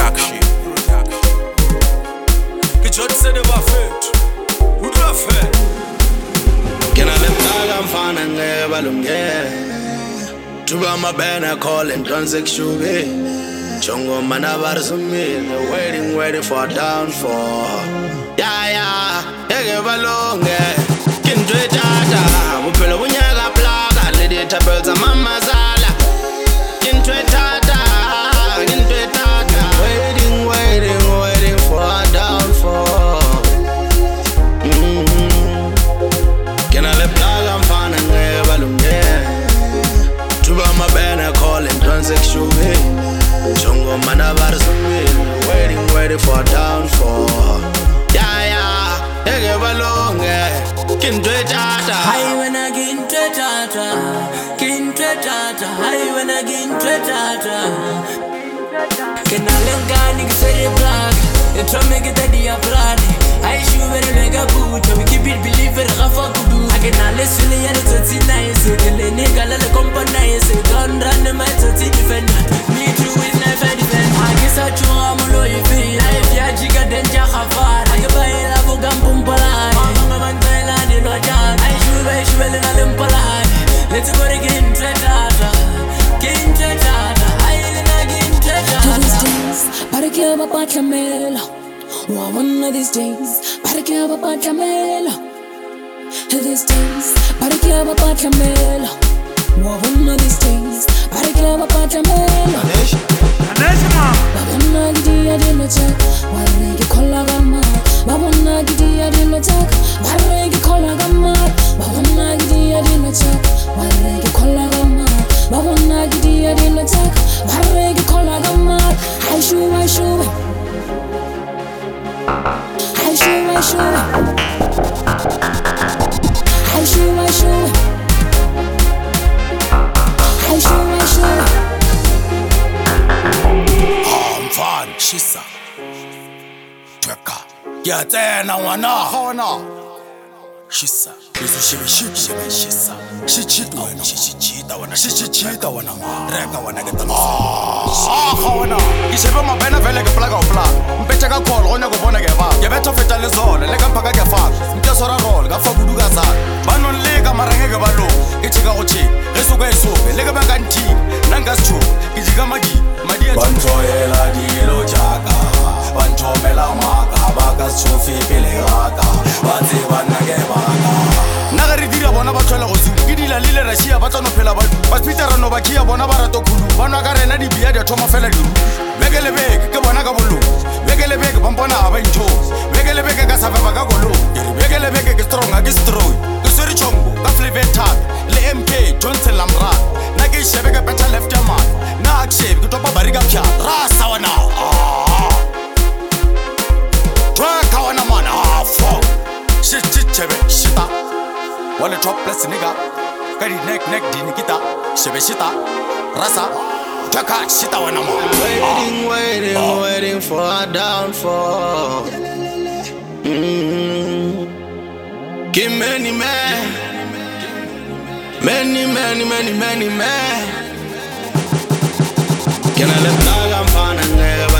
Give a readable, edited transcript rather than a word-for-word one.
Production. Ke jotse de bafethu. Udula fe. Kena lemtaka mfana ngeke balungele. Tuba mabena calling transaction. Chongo mana barsumile waiting for downfall. Yeah, ngeke balunge. Kintwe tata, buphela bunyaka plaga lady tables mama zala. Kintwe tata, waiting for a downfall. Can I let plaga mfana ngeke balunge. Tuba mabena calling transaction. Chongo mana barsumile waiting for a downfall. Yeah, ngeke balunge. Kintwe tata. Hi when I get tata. Kintwe tata. Hi when I get tata. Can I let go nigga say the plug? It try me get the plan. I shoot very like a boot. We keep it believe it Rafa kudu. I can listen to you to nice. The nigga let the company say don't run the my to defend. Me too with never defend. I guess I chew I'm loyal feel. Life ya jiga denja khafar. I buy la bugam pumpala. Mama man bela di no jan. I shoot well in a limpala. Let's go again tata. King tata. I in again tata. To these days, para que va pa chamela. One of these days, para que va pa chamela. To these days, para que va pa chamela. One of these days, para que va pa chamela. Babona gidi ya dino chak, waregi kola gama. Babona gidi ya dino chak, waregi kola gama. Babona gidi ya dino chak, waregi kola gama. Babona gidi ya dino chak, waregi kola gama. I shoot. I shoot. Mfana shisa. Tweka. Yatsena wana hona. Shisa. Isu shibe shisa. Shichita wana ma. Reka wana ke tama. Hona. Ishebe mabena vele ke plaga opla. Mpethe ka call gona go bona ke ba. Ke betho feta le zona le ka mpaka ke fa. Mtesora roll ka fa buduka za. Banon le ka marenge ke balo. Ke chika go chi. Re soka isobe le ke ba ka nti. Nanga scho. Ke jika madi a Bantoyela dilo jaka. Bantomela maka baka sofi pele raka. Batse bana ke baka. Naga re dira bona ba tshwela go zulu ke dila le Russia ba tsano phela ba hospital no ba kia bona ba rato khulu bana ka rena di bia di thoma fela diru bekele beke ke bona ka bollo bekele beke ba mpona ba ntho bekele beke ka safa ba ka golo bekele beke ke strong ke seri chongo ka flavor tap le MK Johnson Lamra na ke shebe ke better left ya man na akshebe ke topa bari ka pya rasa wana twa ka wana man fuck shit chebe shita wale top plus nigga kari neck di nikita shebe shita rasa taka shita wana mo Waiting for a downfall. Give many men. Can I let go? I'm fine and never